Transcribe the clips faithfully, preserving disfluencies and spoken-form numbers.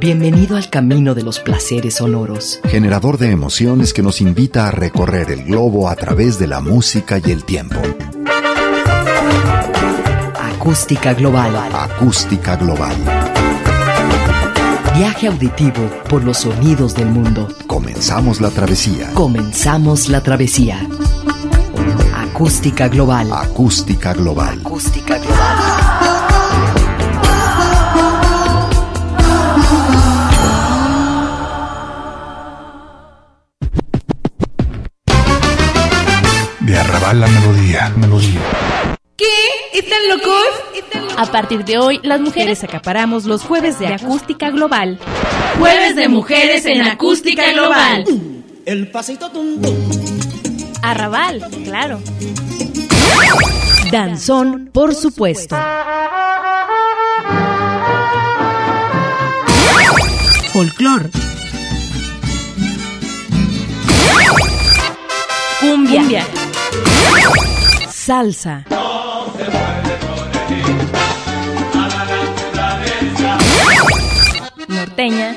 Bienvenido al camino de los placeres sonoros. Generador de emociones que nos invita a recorrer el globo a través de la música y el tiempo. Acústica Global. Acústica Global. Viaje auditivo por los sonidos del mundo. Comenzamos la travesía. Comenzamos la travesía. Acústica Global. Acústica Global. Acústica Global. De Arrabal la melodía, melodía. ¿Qué? ¿Están locos? A partir de hoy, las mujeres acaparamos los jueves de Acústica Global. Jueves de mujeres en Acústica Global. El pasito tum tum. Arrabal, claro. Danzón, por supuesto. Folclor. Cumbia. Cumbia. Salsa. Norteña.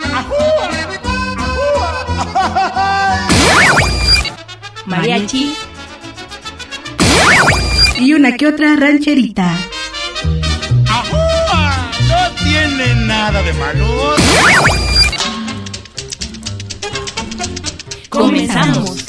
Mariachi. Y una que otra rancherita. ¡Ajúa! No tiene nada de malo. Comenzamos.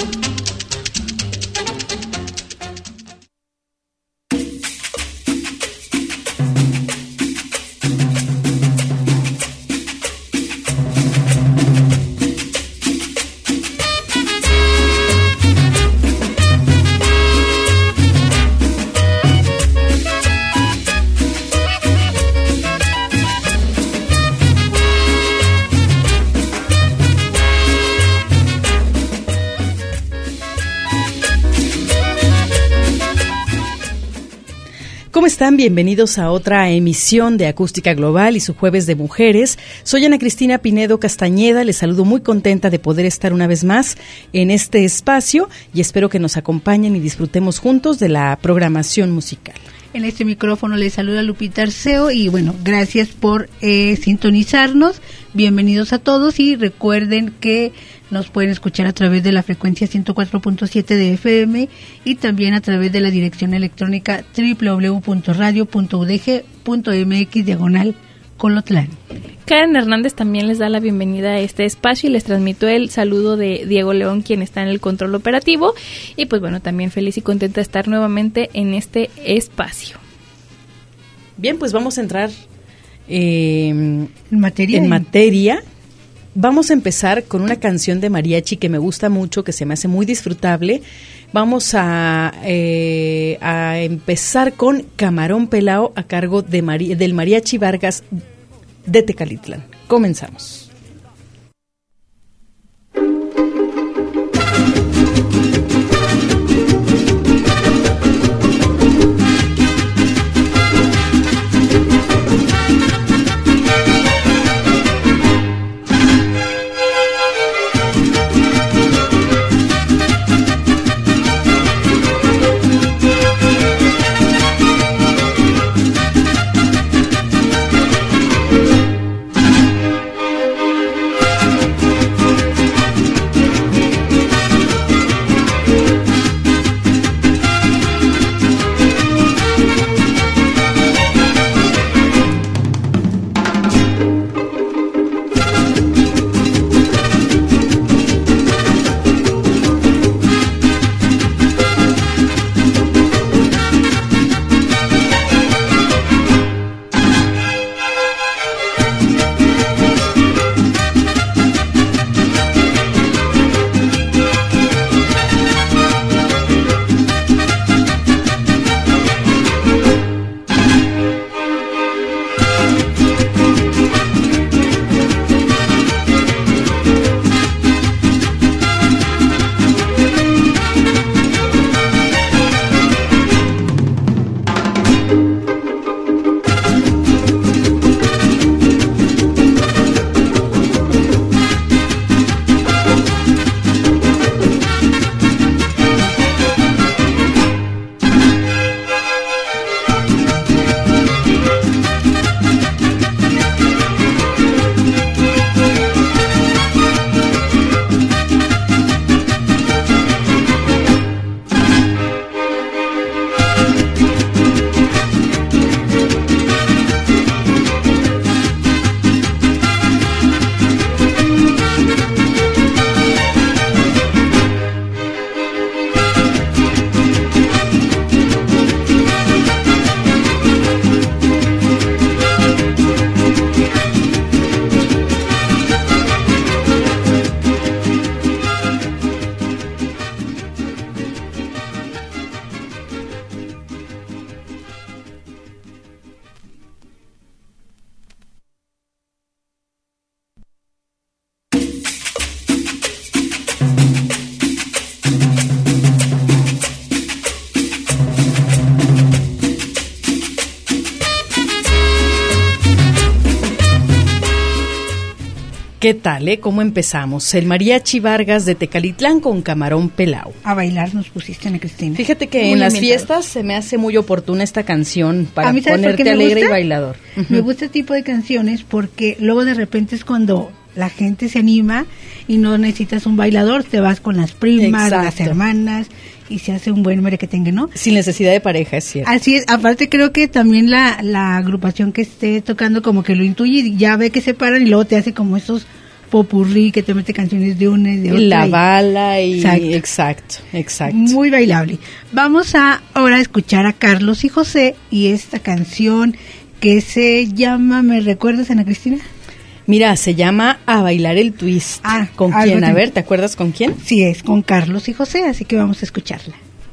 ¿Cómo están? Bienvenidos a otra emisión de Acústica Global y su Jueves de Mujeres. Soy Ana Cristina Pinedo Castañeda, les saludo muy contenta de poder estar una vez más en este espacio y espero que nos acompañen y disfrutemos juntos de la programación musical. En este micrófono les saluda Lupita Arceo y bueno, gracias por eh, sintonizarnos. Bienvenidos a todos y recuerden que nos pueden escuchar a través de la frecuencia ciento cuatro punto siete de F M y también a través de la dirección electrónica doble u doble u doble u punto radio punto u d g punto m x diagonal Colotlán. Karen Hernández también les da la bienvenida a este espacio y les transmito el saludo de Diego León, quien está en el control operativo. Y pues bueno, también feliz y contenta de estar nuevamente en este espacio. Bien, pues vamos a entrar eh, en materia. En materia. Vamos a empezar con una canción de mariachi que me gusta mucho, que se me hace muy disfrutable. Vamos a, eh, a empezar con Camarón Pelao a cargo de Mari- del Mariachi Vargas de Tecalitlán. Comenzamos. ¿Qué tal, eh? ¿Cómo empezamos? El Mariachi Vargas de Tecalitlán con Camarón Pelao. A bailar nos pusiste, Ana Cristina. Fíjate que Muy en las ambientado. fiestas se me hace muy oportuna esta canción para A mí, ¿sabes por qué ponerte me alegre gusta? y bailador. Me gusta este tipo de canciones porque luego de repente es cuando la gente se anima y no necesitas un bailador, te vas con las primas, Exacto. las hermanas y se hace un buen merequetengue, ¿no? Sin necesidad de pareja, es cierto. Así es, aparte creo que también la, la agrupación que esté tocando como que lo intuye y ya ve que se paran y luego te hace como esos popurrí que te mete canciones de una y de otra. Y la y- bala y... Exacto. Exacto, exacto. Muy bailable. Vamos a ahora a escuchar a Carlos y José y esta canción que se llama, ¿me recuerdas, Ana Cristina? Mira, se llama A Bailar el Twist. Ah, ¿Con algo quién? A ten- ver, ¿te acuerdas con quién? Sí, es con Carlos y José, así que vamos a escucharla.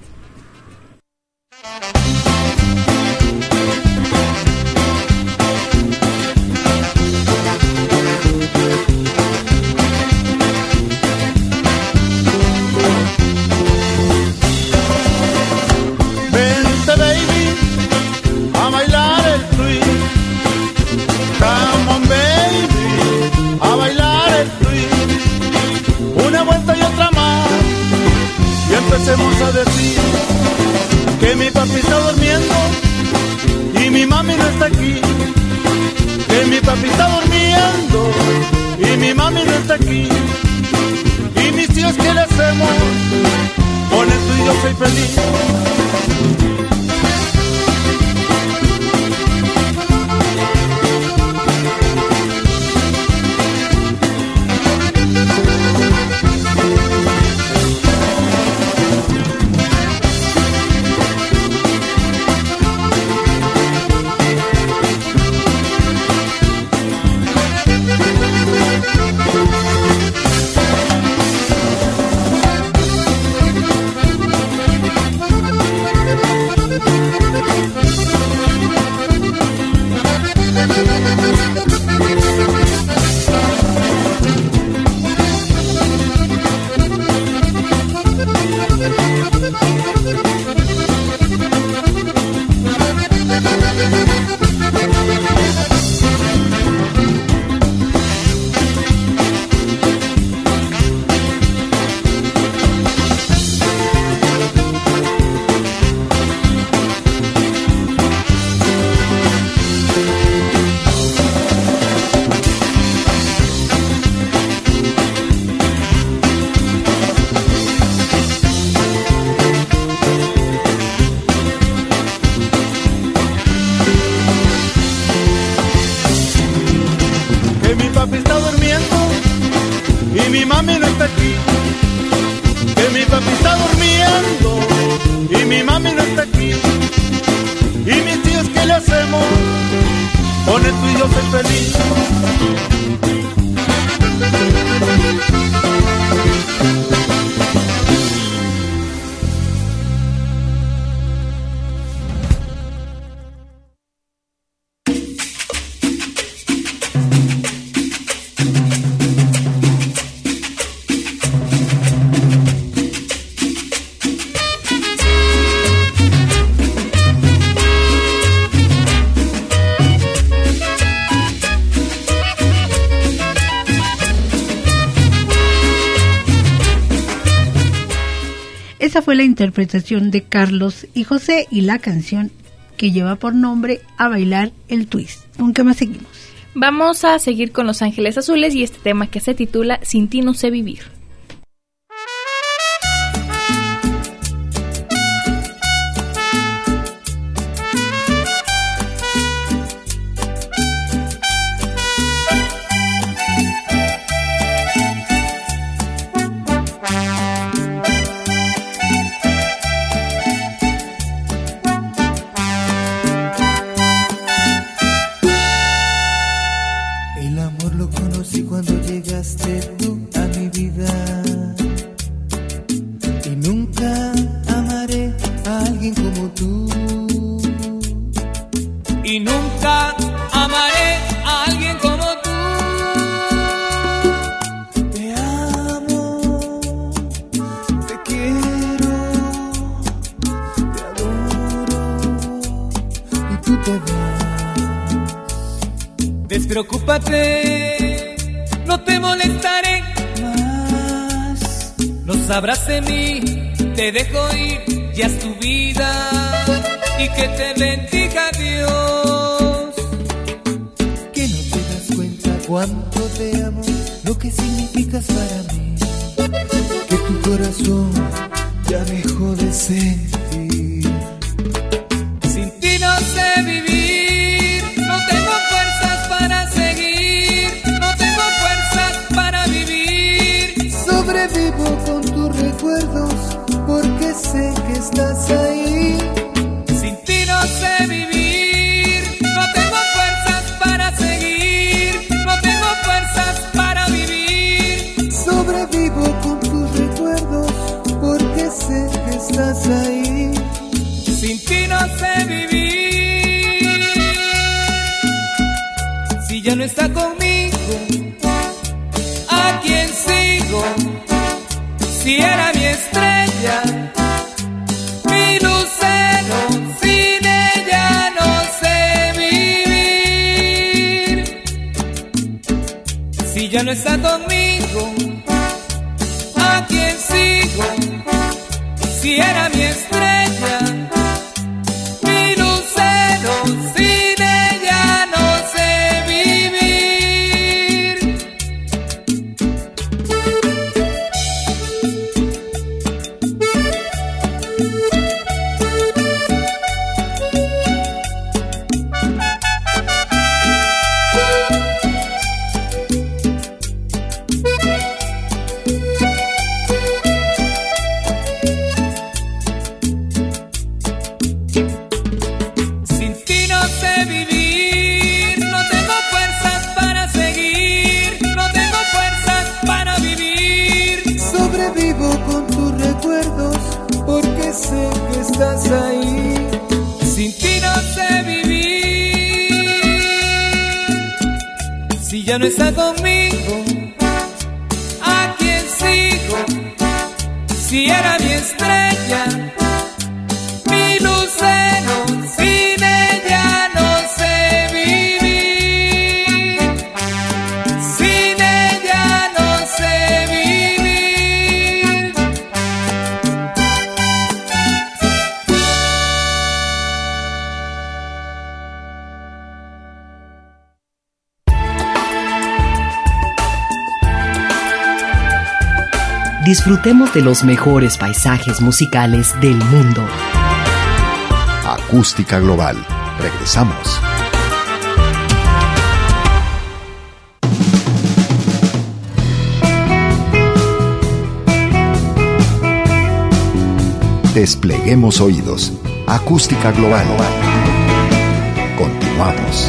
Vente baby, a bailar el twist. Come on baby, a bailar el twist. Una vuelta y otra más, y empecemos a decir que mi papi está durmiendo y mi mami no está aquí. Que mi papi está durmiendo y mi mami no está aquí. Y mis tíos, ¿qué le hacemos? Con esto y yo soy feliz. Que mi papi está durmiendo y mi mami no está aquí. Que mi papi está durmiendo y mi mami no está aquí. Y mis tíos, ¿qué le hacemos? Con esto y yo soy feliz. Esa fue la interpretación de Carlos y José y la canción que lleva por nombre A Bailar el Twist. ¿Con qué más seguimos? Vamos a seguir con Los Ángeles Azules y este tema que se titula Sin ti no sé vivir. El amor lo conocí cuando llegaste tú a mi vida. Y nunca amaré a alguien como tú. Y nunca amaré a alguien como tú. Te amo, te quiero, te adoro. Y tú te vas. Despreocúpate, no te te molestaré más. No sabrás de mí, te dejo ir, ya es tu vida. Y que te bendiga Dios. Que no te das cuenta cuánto te amo, lo que significas para mí. Que tu corazón ya dejó de sentir. Sin ti no sé vivir, no tengo fuerzas para seguir, no tengo fuerzas para vivir. Sobrevivo con tus recuerdos porque sé que estás ahí. Sin ti no sé vivir, no tengo fuerzas para seguir, no tengo fuerzas para vivir. Sobrevivo con tus recuerdos porque sé que estás ahí. Sin ti no sé vivir. Si ya no está conmigo, ¿a quién sigo? Si era mi estrella, mi lucero, sin ella no sé vivir. Si ya no está conmigo, ¿a quién sigo? Si era mi estrella, mi lucero, sin ella no sé vivir. Sin ti no sé vivir, no tengo fuerzas para seguir, no tengo fuerzas para vivir. Sobrevivo con tus recuerdos porque sé que estás ahí. Sin ti no sé vivir. Si ya no está conmigo, ¿a quién sigo? Si era mi estrella, mi lucero, sin ella no sé vivir. Sin ella no sé vivir. Disfrutemos de los mejores paisajes musicales del mundo. Acústica Global. Regresamos. Despleguemos oídos. Acústica Global. Continuamos.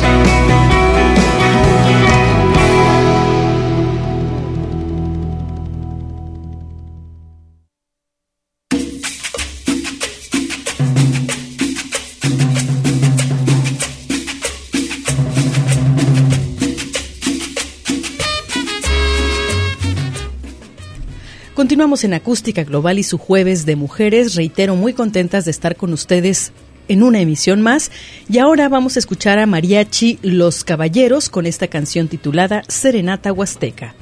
Continuamos en Acústica Global y su jueves de mujeres. Reitero, muy contentas de estar con ustedes en una emisión más. Y ahora vamos a escuchar a Mariachi Los Caballeros con esta canción titulada Serenata Huasteca.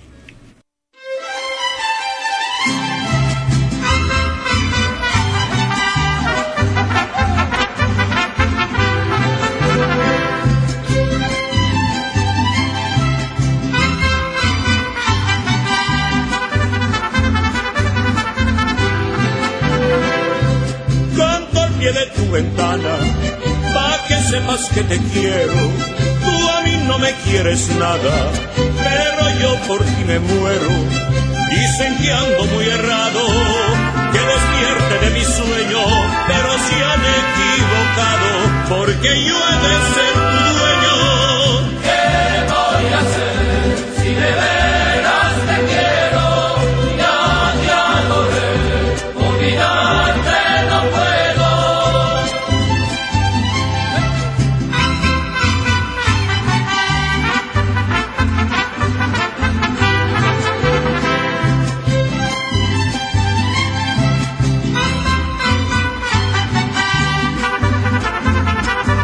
De tu ventana, pa' que sepas que te quiero. Tú a mí no me quieres nada, pero yo por ti me muero. Dicen que ando muy errado, que despierte de mi sueño, pero se han equivocado, porque yo he de ser tu dueño. ¿Qué voy a hacer si de veras te quiero? Ya te adoré, olvidarte no puedo.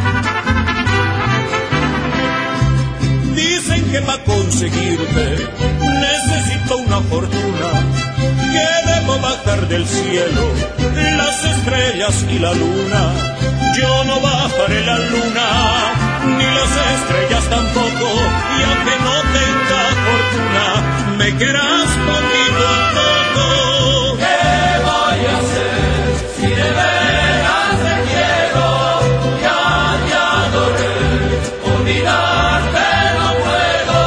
Pa' conseguirte fortuna, que debo bajar del cielo las estrellas y la luna. Yo no bajaré la luna, ni las estrellas tampoco, y aunque no tenga fortuna, me querrás poquito a poco. ¿Qué voy a hacer si de veras te quiero? Ya te adoré, olvidarte no puedo.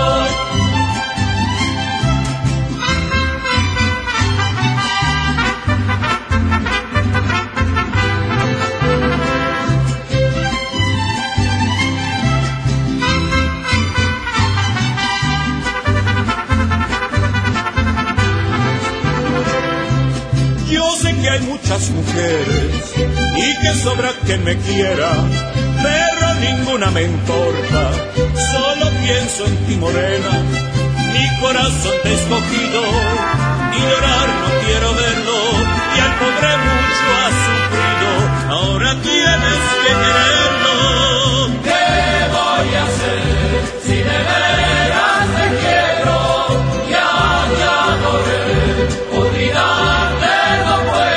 Que hay muchas mujeres y que sobra que me quiera, pero ninguna me importa, solo pienso en ti, morena. Mi corazón te he escogido y llorar no quiero verlo, y al pobre mucho ha sufrido, ahora tienes que quererlo. ¿Qué voy a hacer si de veras te quiero? Ya te adoré, olvidarte no puedo.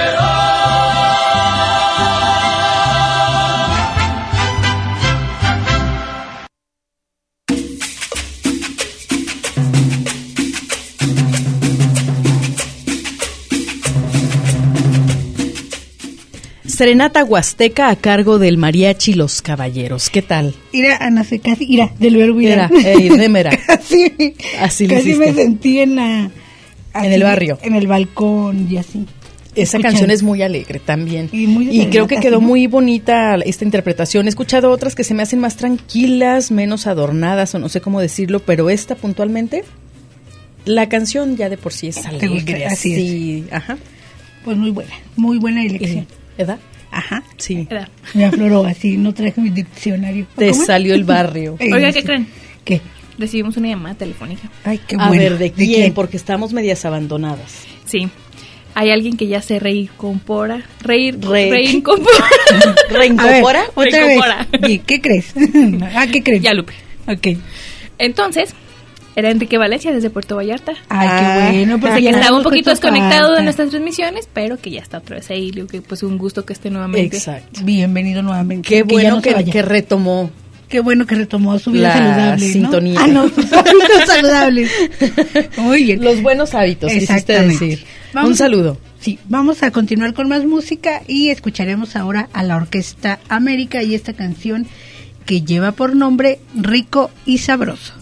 Serenata huasteca a cargo del mariachi Los Caballeros. ¿Qué tal? Ira, Ana, se casi, ira, del verbo ira. Ey, démera. casi, así casi me sentí en la... Así, en el barrio. En el balcón y así. Esa Escuchando. canción es muy alegre también. Y, muy y creo que quedó ¿no? muy bonita esta interpretación. He escuchado otras que se me hacen más tranquilas, menos adornadas, o no sé cómo decirlo, pero esta puntualmente, la canción ya de por sí es alegre. Así sí, es. Ajá. Pues muy buena, muy buena elección. ¿Edad? Ajá. Sí. Edad. Me afloró así, no traje mi diccionario. Te ¿Cómo? salió el barrio. Oiga, ¿qué creen? ¿Qué? Recibimos una llamada telefónica. Ay, qué A bueno. ver, ¿de, ¿De quién? quién? Porque estamos medias abandonadas. Sí. Hay alguien que ya se reincorpora. Reír, Re- reincorpora. ¿Reincorpora? A ver, otra Reincorpora. vez. ¿Y qué crees? ah, ¿qué crees? Ya, Lupe. Ok. Entonces, era Enrique Valencia desde Puerto Vallarta. Ay, Ah, qué bueno. Porque Porque que ya estaba un nos poquito hizo desconectado falta. de nuestras transmisiones, pero que ya está otra vez ahí. Digo que pues un gusto que esté nuevamente. Exacto. Bienvenido nuevamente. Qué ya bueno no se que, vaya. que retomó. Qué bueno que retomó su vida La saludable, ¿no? sintonía. Ah, no, sus hábitos saludables. Muy bien. Los buenos hábitos, quisiste Exactamente. decir. Vamos Un saludo. Sí, vamos a continuar con más música y escucharemos ahora a la Orquesta América y esta canción que lleva por nombre Rico y Sabroso.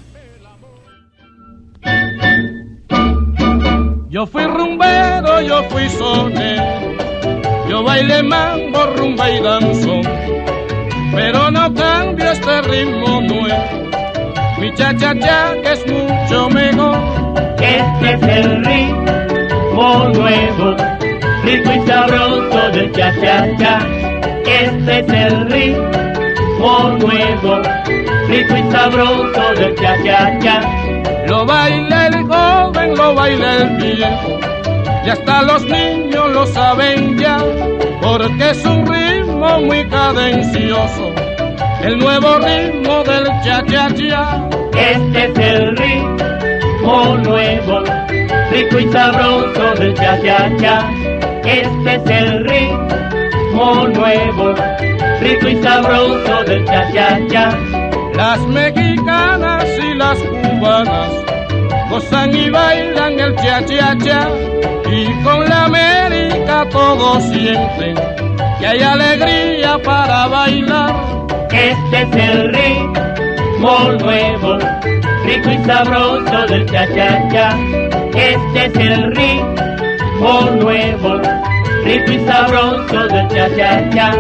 Yo fui rumbero, yo fui sonero, yo bailé mambo, rumba y danzón, pero no cambio este ritmo nuevo, mi cha-cha-cha que es mucho mejor. Este es el ritmo nuevo, rico y sabroso del cha-cha-cha. Este es el ritmo nuevo, rico y sabroso del cha-cha-cha. Lo baila el joven, lo baila el viejo, y hasta los niños lo saben ya, porque es un ritmo muy cadencioso, el nuevo ritmo del cha-cha-cha. Este es el ritmo nuevo, rico y sabroso del cha-cha-cha. Este es el ritmo nuevo, rico y sabroso del cha-cha-cha. Las mexicanas y las cubanas gozan y bailan el cha-cha-cha, y con la América todos sienten que hay alegría para bailar. Este es el ritmo nuevo, rico y sabroso del cha-cha-cha. Este es el ritmo nuevo, rico y sabroso del cha-cha-cha.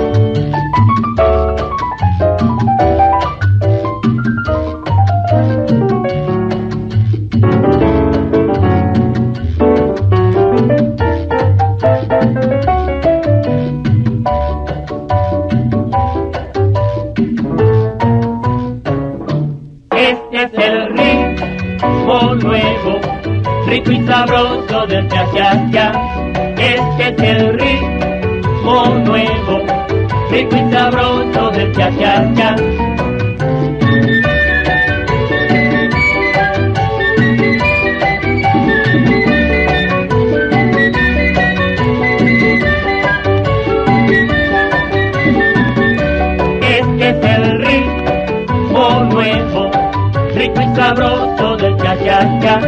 Este es el ritmo nuevo, rico y sabroso del cha-cha-cha. Este es el ritmo nuevo, rico y sabroso del cha-cha-cha. cha-cha-cha.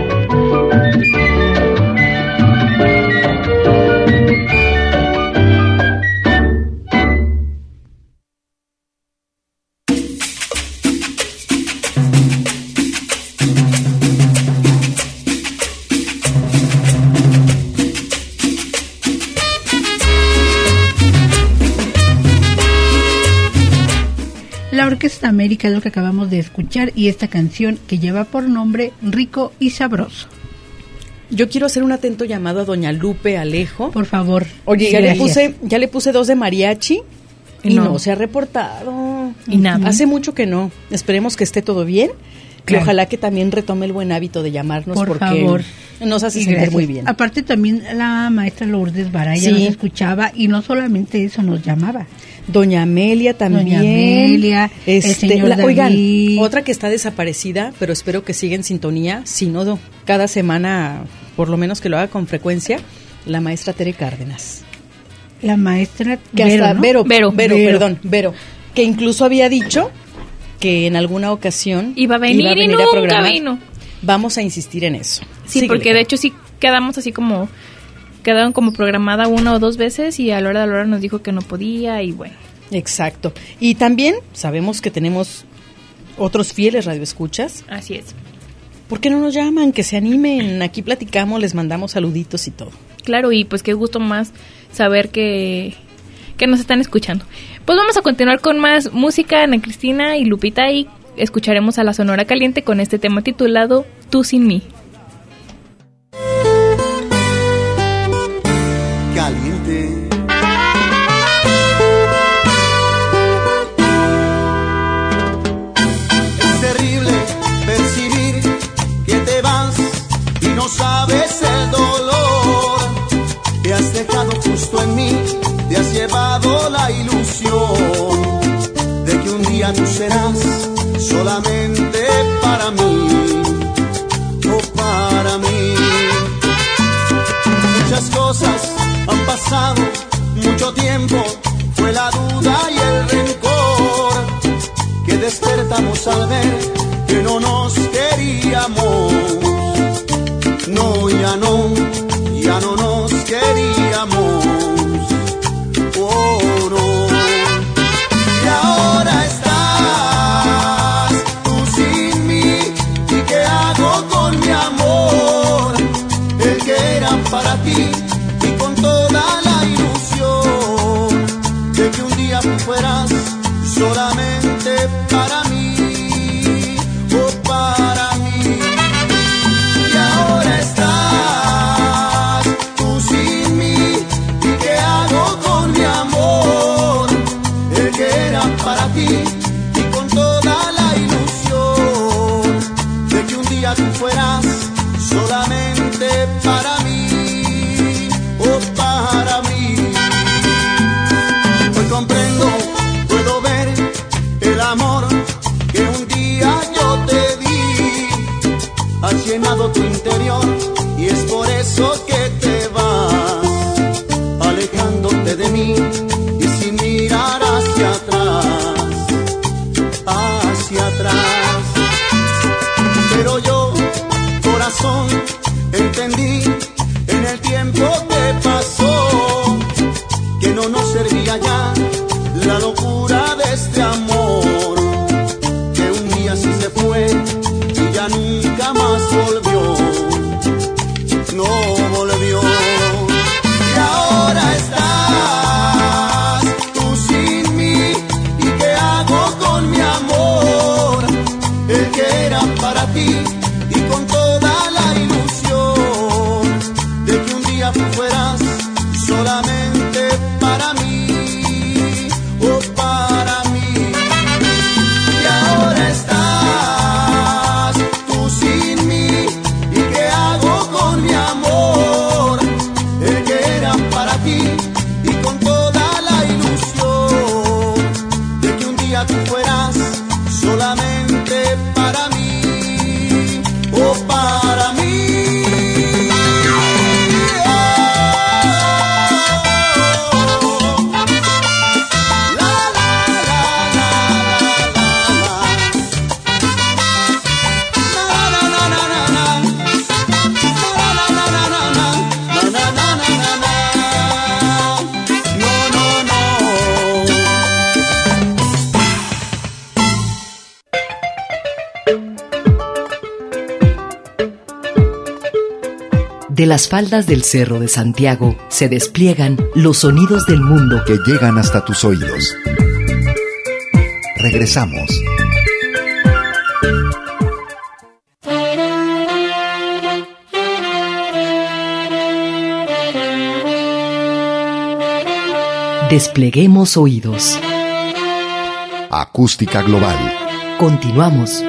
La Orquesta América es lo que acabamos de escuchar y esta canción que lleva por nombre Rico y Sabroso. Yo quiero hacer un atento llamado a doña Lupe Alejo. Por favor. Oye, ya Gracias. le puse ya le puse dos de mariachi y No. no, se ha reportado. Y nada. Hace mucho que no. Esperemos que esté todo bien. Claro. Y ojalá que también retome el buen hábito de llamarnos Por porque favor. nos hace Y sentir gracias. muy bien. Aparte también la maestra Lourdes Baraya Sí. nos escuchaba y no solamente eso, nos llamaba. Doña Amelia también. Doña Amelia, el Este, señor la- David. oigan, otra que está desaparecida, pero espero que siga en sintonía, si no, cada semana, por lo menos que lo haga con frecuencia, la maestra Tere Cárdenas. La maestra Que Vero, hasta, ¿no? Vero, Vero. Vero, Vero. perdón, Vero, que incluso había dicho que en alguna ocasión Iba a venir y nunca programar. vino. Vamos a insistir en eso. Sí, Síguele, porque de Karen. hecho sí quedamos así como, quedaron como programada una o dos veces y a la hora de la hora nos dijo que no podía y bueno. Exacto. Y también sabemos que tenemos otros fieles radioescuchas. Así es. ¿Por qué no nos llaman? Que se animen. Aquí platicamos, les mandamos saluditos y todo. Claro, y pues qué gusto más saber que, que nos están escuchando. Pues vamos a continuar con más música, Ana Cristina y Lupita, y escucharemos a la Sonora Caliente con este tema titulado Tú sin mí. Caliente. Es terrible percibir que te vas y no sabes el dolor que has dejado justo en mí, te has llevado la ilusión de que un día tú serás solamente para mí, o para mí. Muchas cosas han pasado, mucho tiempo, fue la duda y el rencor que despertamos al ver que no nos queríamos. No, ya no, ya no nos queríamos. Oh, no. Y ahora estás tú sin mí, ¿y qué hago con mi amor? El que era para ti y con toda la ilusión de que un día tú fueras solamente para mí, o para mí. Y ahora estás tú sin mí, las faldas del Cerro de Santiago se despliegan los sonidos del mundo que llegan hasta tus oídos. Regresamos. Despleguemos oídos. Acústica Global. Continuamos.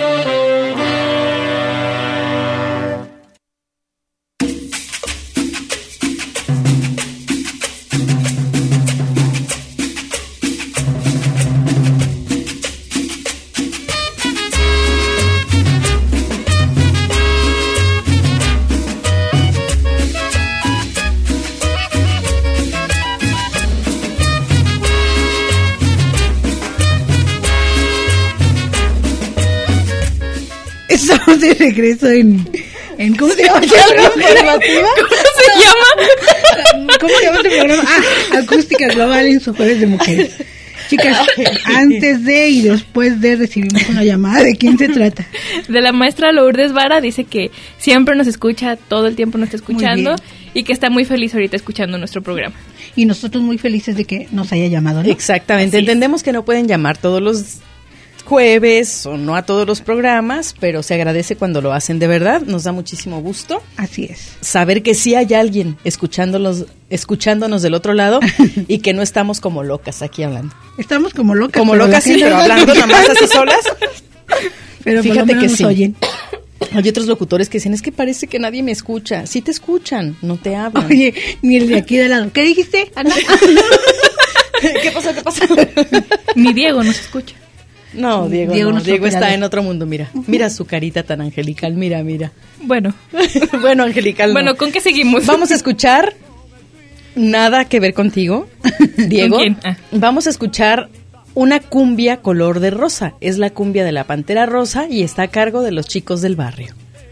Estamos de regreso en, en ¿cómo se llama? ¿Cómo se llama? ¿Cómo se llama este programa? Ah, Acústica Global en sus jueves de mujeres. Chicas, antes de y después de recibimos una llamada. ¿De quién se trata? De la maestra Lourdes Vara. Dice que siempre nos escucha, todo el tiempo nos está escuchando y que está muy feliz ahorita escuchando nuestro programa. Y nosotros muy felices de que nos haya llamado, ¿no? Exactamente. Así Entendemos es. que no pueden llamar todos los jueves o no a todos los programas, pero se agradece cuando lo hacen de verdad. Nos da muchísimo gusto. Así es. Saber que sí hay alguien escuchándolos, escuchándonos del otro lado y que no estamos como locas aquí hablando. Estamos como locas. Como locas, sí, pero hablando nada más así solas. Pero fíjate que sí. Oyen. Hay otros locutores que dicen, es que parece que nadie me escucha. Sí te escuchan, no te hablan. Oye, ni el de aquí de lado. ¿Qué dijiste, Ana? ¿Qué pasó? ¿Qué pasó? Ni Diego nos escucha. No, Diego, Diego, no. Diego está en otro mundo, mira. Mira su carita tan angelical, mira, mira. Bueno. bueno, angelical. Bueno, no. ¿con qué seguimos? Vamos a escuchar Nada que ver contigo, Diego. ¿Con quién? Ah. Vamos a escuchar una cumbia color de rosa. Es la cumbia de la Pantera Rosa y está a cargo de los Chicos del Barrio.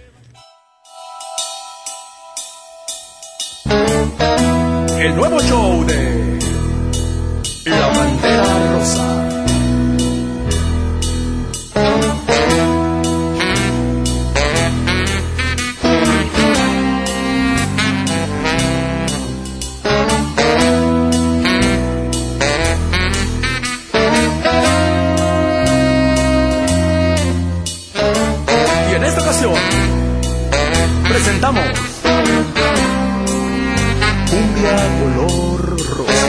El nuevo show de La Pantera Rosa. Y en esta ocasión presentamos Cumbia color rosa.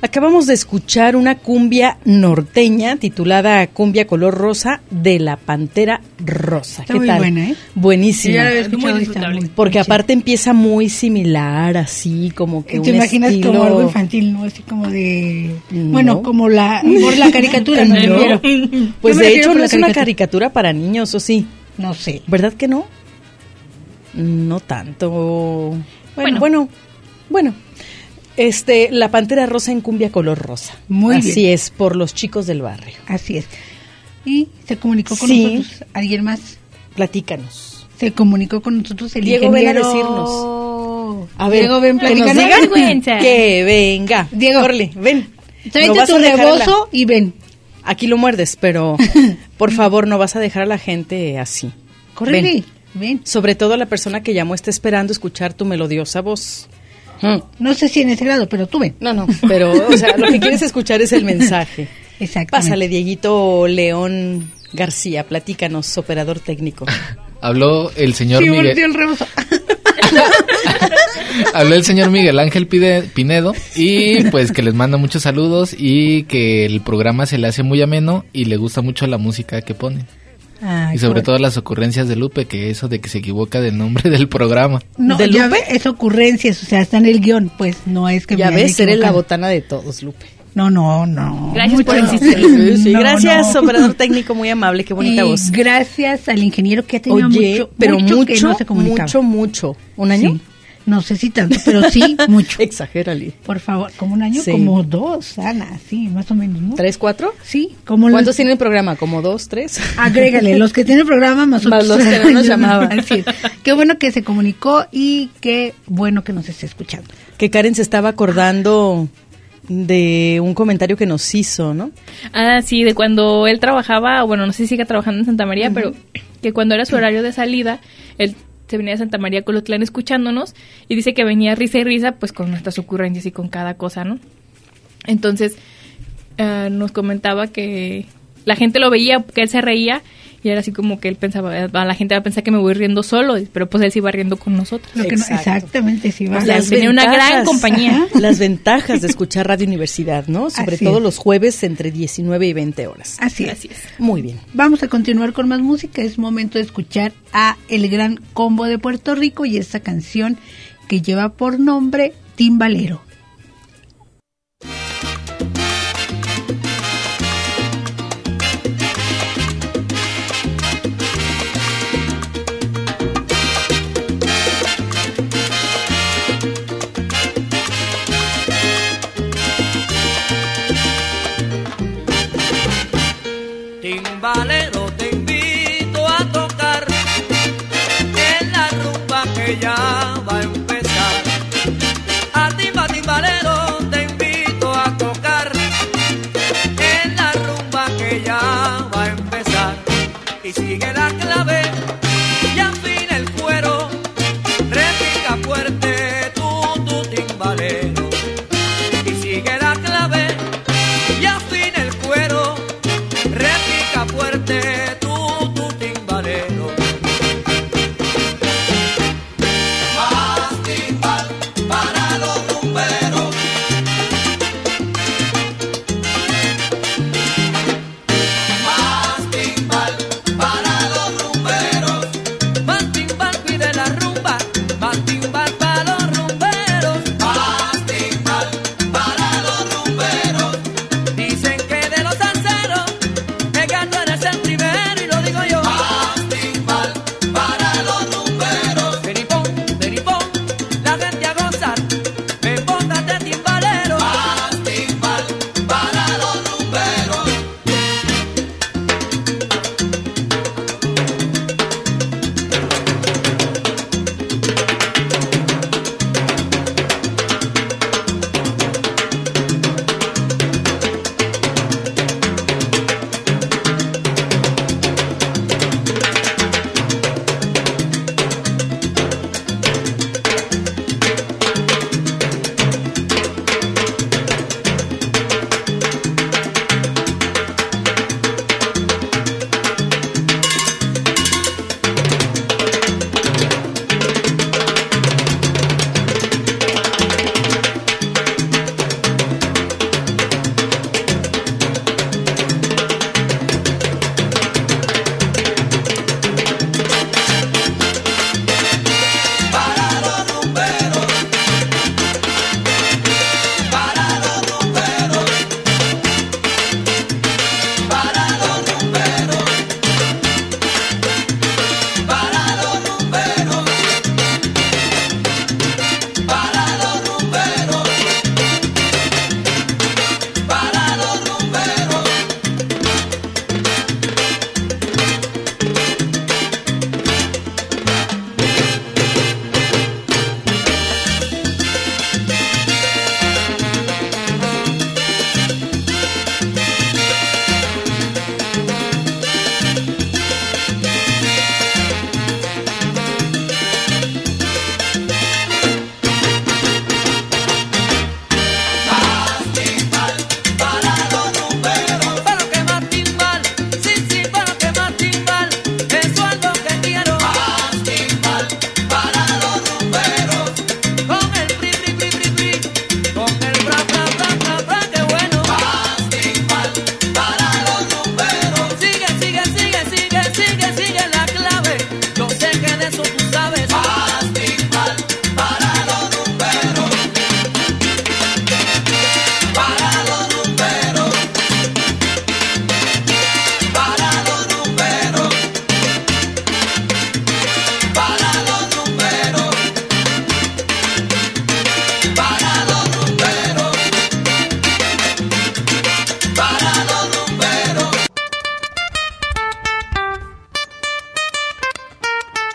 acabamos de escuchar una cumbia norteña titulada Cumbia Color Rosa de la Pantera Rosa. Está ¿Qué muy tal? buena, ¿eh? Buenísima. Sí, ya la había escuchado, muy está disfrutable. muy- Porque muy aparte empieza muy similar, así como que Te un imaginas estilo... como algo infantil, ¿no? Así como de... No. Bueno, como la por la caricatura, me No. refiero. Pues Yo me de refiero hecho por no la es una caricatura para niños, ¿o sí? No sé. ¿Verdad que no? No tanto. Bueno, Bueno. bueno, bueno. Este, la Pantera Rosa en Cumbia Color Rosa. Muy Así bien. es, por los chicos del barrio. Así es. Y se comunicó con Sí. nosotros alguien más. Platícanos. Se comunicó con nosotros el Diego, ven a ingeniero. decirnos. A ver, Diego, ven, que nos platícanos. digan Vergüenza. que venga. Diego. Órale, ven. No Tráete vas tu a dejar a la- rebozo y ven. Aquí lo muerdes, pero por favor no vas a dejar a la gente así. Córrele. Ven. Ven. Sobre todo la persona que llamó está esperando escuchar tu melodiosa voz. Mm. No sé si en ese grado, pero tú ven. No, no, pero o sea, lo que quieres escuchar es el mensaje. Exactamente. Pásale, Dieguito León García, platícanos, operador técnico. Habló el señor Sí, Miguel. volteó el rebozo. Habló el señor Miguel Ángel Pide- Pinedo y pues que les manda muchos saludos y que el programa se le hace muy ameno y le gusta mucho la música que ponen. Ay, Y sobre qué todo las ocurrencias de Lupe, que eso de que se equivoca del nombre del programa. No, ¿De ya Lupe? ve, es ocurrencias, o sea, está en el guión, pues no es que Ya me haya ves, eres la equivocado. botana de todos, Lupe. No, no, no. Gracias por Mucho- insistir. Sí, sí, No, gracias, no. operador técnico, muy amable, qué bonita Y voz. gracias al ingeniero que ha tenido Oye, mucho, pero mucho, mucho, que no se comunicaba. mucho, mucho. ¿Un año? Sí. No sé si tanto, pero sí, mucho. Exagérale. Por favor, como un año, Sí. como dos, Ana, sí, más o menos, ¿no? ¿Tres, cuatro? Sí, como ¿Cuántos los- tiene el programa? ¿Como dos, tres? Agrégale, los que tienen el programa más, Más otros los que no nos llamaban. Así es. Qué bueno que se comunicó y qué bueno que nos esté escuchando. Que Karen se estaba acordando de un comentario que nos hizo, ¿no? Ah, sí, de cuando él trabajaba, o bueno, no sé si sigue trabajando en Santa María, pero que cuando era su horario de salida, él se venía de Santa María con los clan escuchándonos y dice que venía risa y risa, pues con nuestras ocurrencias y con cada cosa, ¿no? Entonces, ah, nos comentaba que la gente lo veía, que él se reía y era así como que él pensaba, a la gente va a pensar que me voy riendo solo, pero pues él se iba riendo con nosotros. Lo que no- Exacto. exactamente, sí, va. O sea, tenía una gran compañía. Las ventajas de escuchar Radio Universidad, ¿no? Sobre Así todo es. los jueves entre diecinueve y veinte horas. Así es. Así es. Muy bien. Vamos a continuar con más música. Es momento de escuchar a El Gran Combo de Puerto Rico y esta canción que lleva por nombre Timbalero. Timbalero, te invito a tocar en la rumba que ya va a empezar. A timba, timbalero, te invito a tocar en la rumba que ya va a empezar. Y sigue la clave y afina el cuero, repica fuerte tú, tu timbalero. Y sigue la clave y afina el cuero, repica fuerte tú, tu timbalero. Más timbal para los rumberos. Más timbal para los rumberos.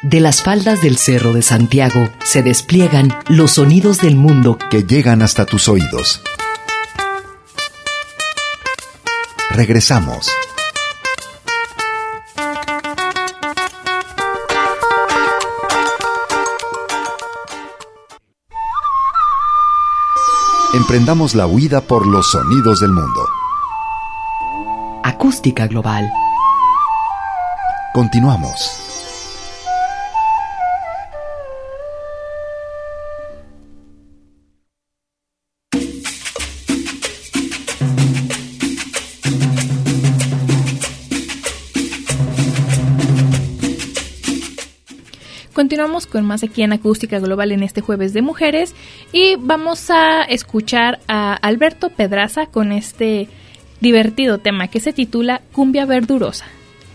De las faldas del Cerro de Santiago se despliegan los sonidos del mundo que llegan hasta tus oídos. Regresamos. Emprendamos la huida por los sonidos del mundo. Acústica Global. Continuamos. Continuamos con más aquí en Acústica Global en este jueves de mujeres y vamos a escuchar a Alberto Pedraza con este divertido tema que se titula Cumbia Verdurosa.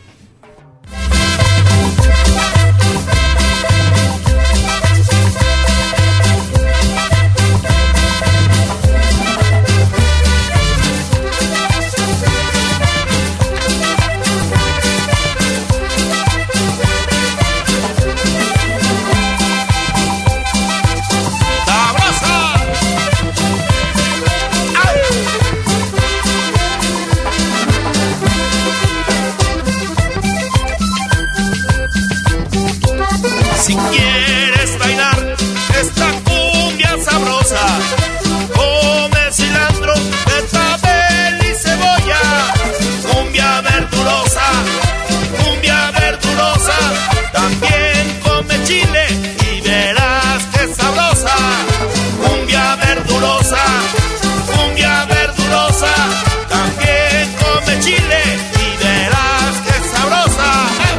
Si quieres bailar esta cumbia sabrosa, come cilantro, betabel y cebolla. Cumbia verdurosa, cumbia verdurosa. También come chile y verás que sabrosa. Cumbia verdurosa, cumbia verdurosa. También come chile y verás que sabrosa.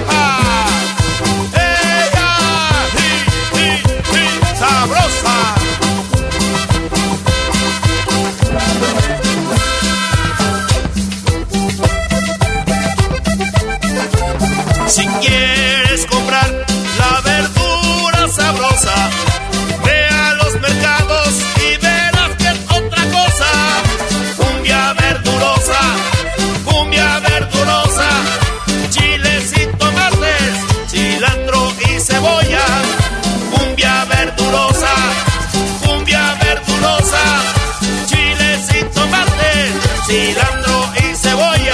Si quieres comprar la verdura sabrosa, ve a los mercados y verás que es otra cosa. Cumbia verdurosa, cumbia verdurosa. Chiles y tomates, cilantro y cebolla. Cumbia verdurosa, cumbia verdurosa. Chiles y tomates, cilantro y cebolla.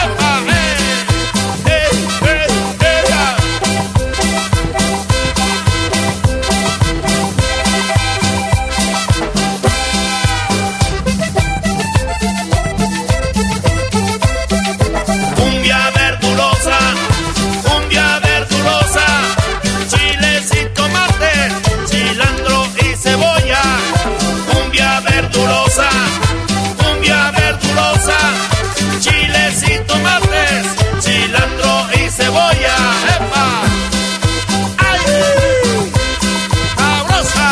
Verdurosa, cumbia verdurosa, chiles y tomates, cilantro y cebolla. ¡Epa! ¡Ay! ¡Sabrosa!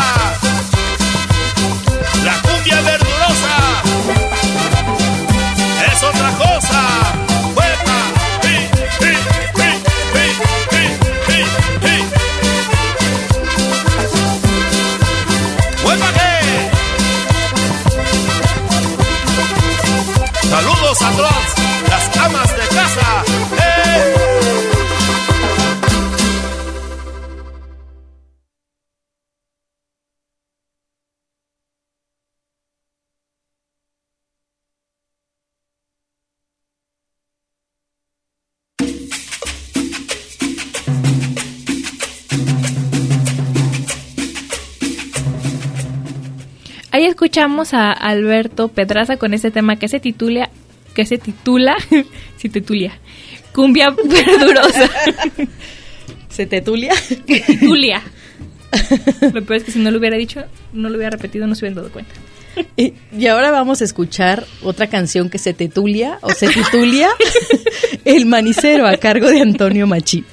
La cumbia verdurosa es otra cosa. ¡Epa! ¡Pi, pi, pi, pi, pi, pi, pi! ¡Epa qué! Saludos a todas las amas de casa. ¡Eh! Ahí escuchamos a Alberto Pedraza con este tema que se titula, que se titula, se titulia, Cumbia Verdurosa. ¿Se tetulia? Titulia. Lo peor es que si no lo hubiera dicho, no lo hubiera repetido, no se hubieran dado cuenta. Y, y ahora vamos a escuchar otra canción que se tetulia o se titulia, El Manicero, a cargo de Antonio Machín.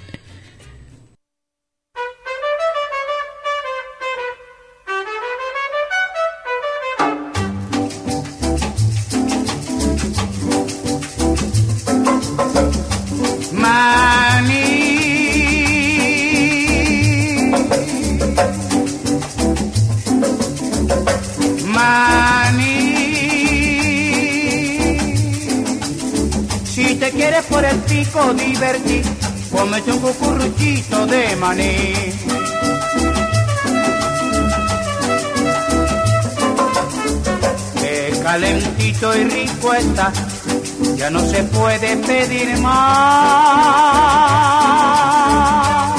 Por el pico divertir, cómete un cucuruchito de maní. Qué calentito y rico está, ya no se puede pedir más.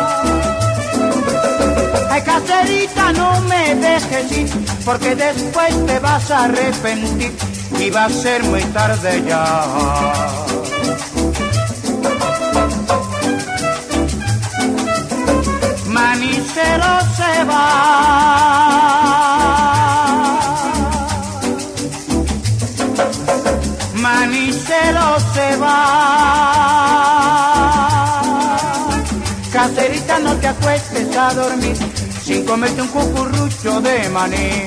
Ay, caserita, no me dejes ir, porque después te vas a arrepentir y va a ser muy tarde ya. Manicero se va, manicero se va. Caserita, no te acuestes a dormir sin comerte un cucurrucho de maní.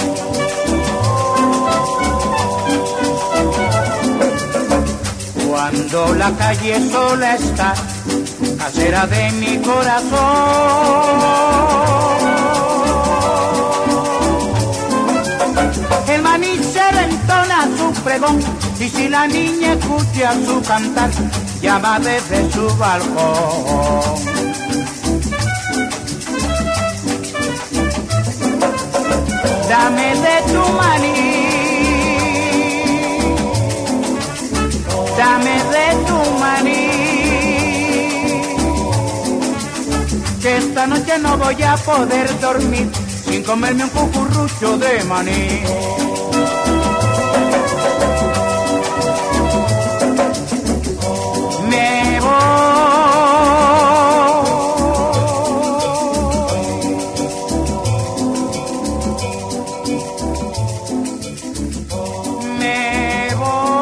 Cuando la calle sola está, casera de mi corazón, el manicero entona su pregón, y si la niña escucha su cantar, llama desde su balcón. Dame de tu maní, dame de tu maní, que esta noche no voy a poder dormir sin comerme un cucurrucho de maní. Me voy, me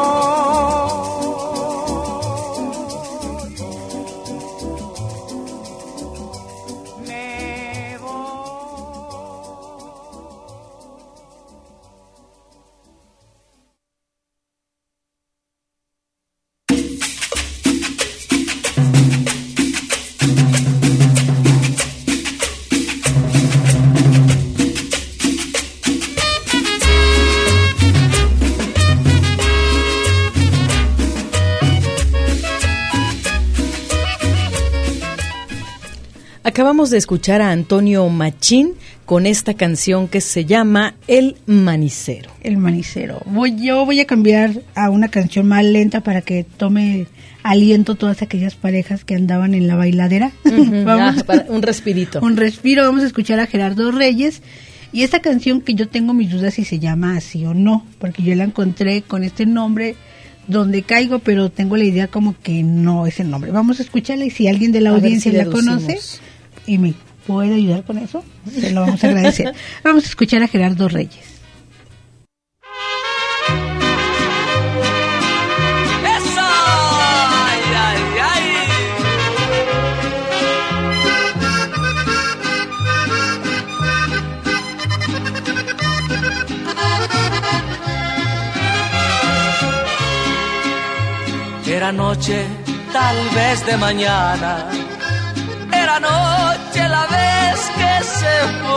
Acabamos de escuchar a Antonio Machín con esta canción que se llama El Manicero. El Manicero. Voy, yo voy a cambiar a una canción más lenta para que tome aliento todas aquellas parejas que andaban en la bailadera. Uh-huh. Vamos, ah, para un respirito. Un respiro. Vamos a escuchar a Gerardo Reyes. Y esta canción que yo tengo mis dudas si se llama así o no, porque yo la encontré con este nombre donde caigo, pero tengo la idea como que no es el nombre. Vamos a escucharla y si alguien de la a audiencia si la conoce y me puede ayudar con eso, se lo vamos a agradecer. Vamos a escuchar a Gerardo Reyes. ¡Eso! ¡Ay, ay, ay! Era noche, tal vez de mañana. Era noche la vez que se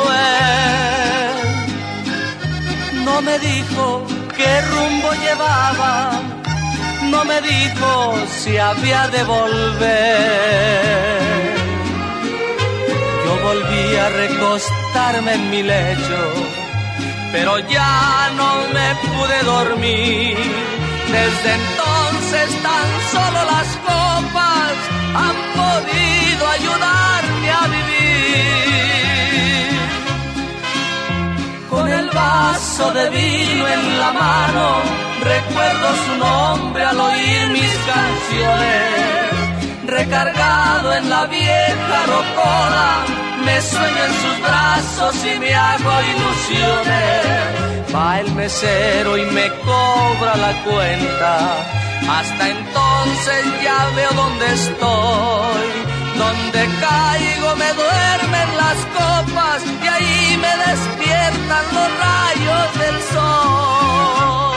fue. No me dijo qué rumbo llevaba, no me dijo si había de volver. Yo volví a recostarme en mi lecho, pero ya no me pude dormir. Desde entonces tan solo las copas han podido ayudarme a vivir. Con el vaso de vino en la mano, recuerdo su nombre al oír mis canciones. Recargado en la vieja rocola, me sueño en sus brazos y me hago ilusiones. Va el mesero y me cobra la cuenta. Hasta entonces ya veo dónde estoy. Donde caigo me duermen las copas y ahí me despiertan los rayos del sol.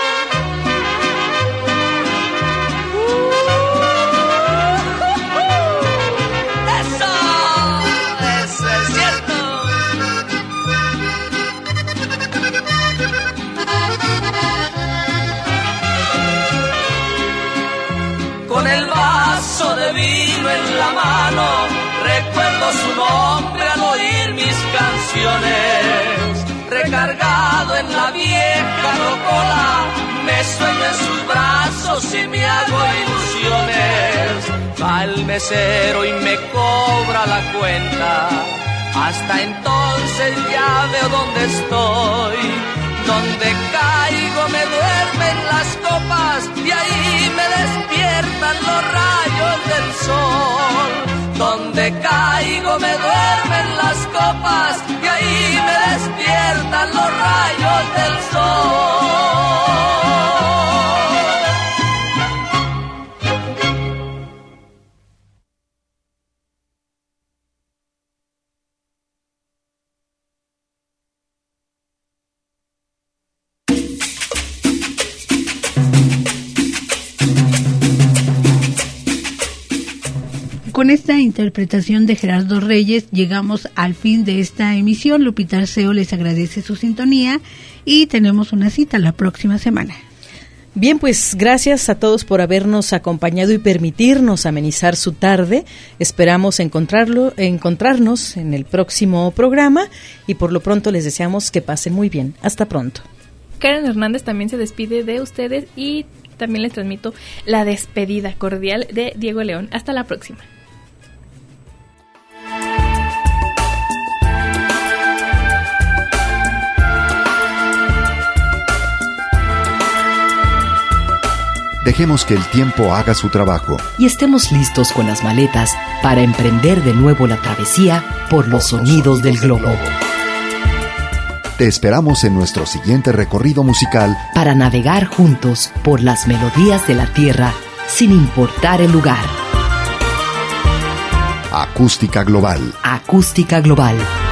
¡Eso! ¡Eso es cierto! Con el vaso de vino la mano, recuerdo su nombre al oír mis canciones. Recargado en la vieja rocola, me sueño en sus brazos y me hago ilusiones. Va el mesero y me cobra la cuenta, hasta entonces ya veo dónde estoy. Donde caigo me duermen las copas y ahí me despiertan los rayos del sol. Donde caigo me duermen las copas y ahí me despiertan los rayos del sol. Con esta interpretación de Gerardo Reyes llegamos al fin de esta emisión. Lupita Arceo les agradece su sintonía y tenemos una cita la próxima semana. Bien, pues gracias a todos por habernos acompañado y permitirnos amenizar su tarde. Esperamos encontrarlo, encontrarnos en el próximo programa y por lo pronto les deseamos que pasen muy bien. Hasta pronto. Karen Hernández también se despide de ustedes y también les transmito la despedida cordial de Diego León. Hasta la próxima. Dejemos que el tiempo haga su trabajo. Y estemos listos con las maletas para emprender de nuevo la travesía por los sonidos del globo. Te esperamos en nuestro siguiente recorrido musical para navegar juntos por las melodías de la tierra sin importar el lugar. Acústica Global. Acústica Global.